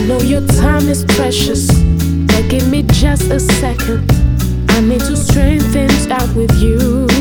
know your time is precious, but give me just a second. I need to straighten things out with you.